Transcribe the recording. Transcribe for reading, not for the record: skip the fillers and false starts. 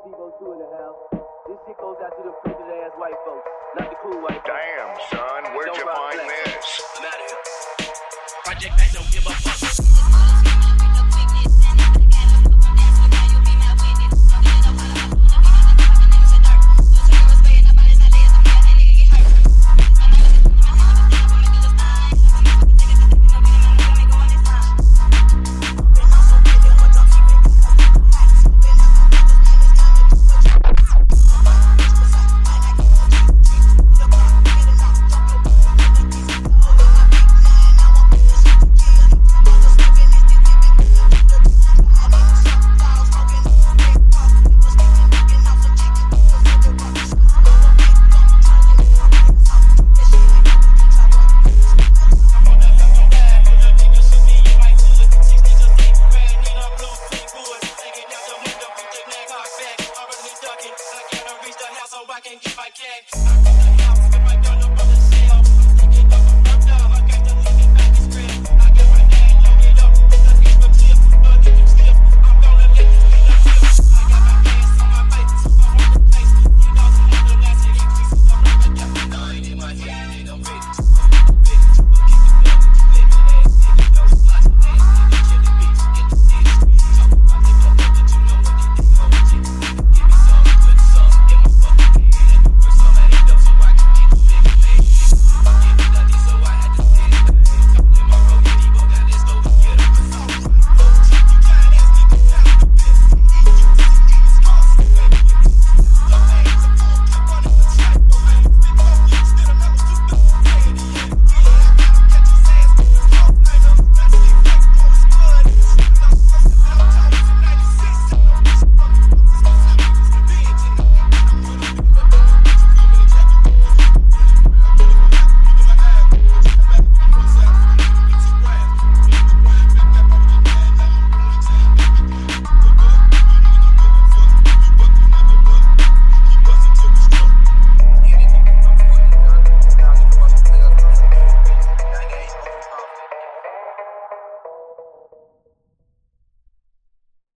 Steve-O 2 in the house. This shit goes out to the privileged ass white folks, not the cool white folks. Damn, son, where'd you find this? I'm out of here. Project Mac don't give a fuck.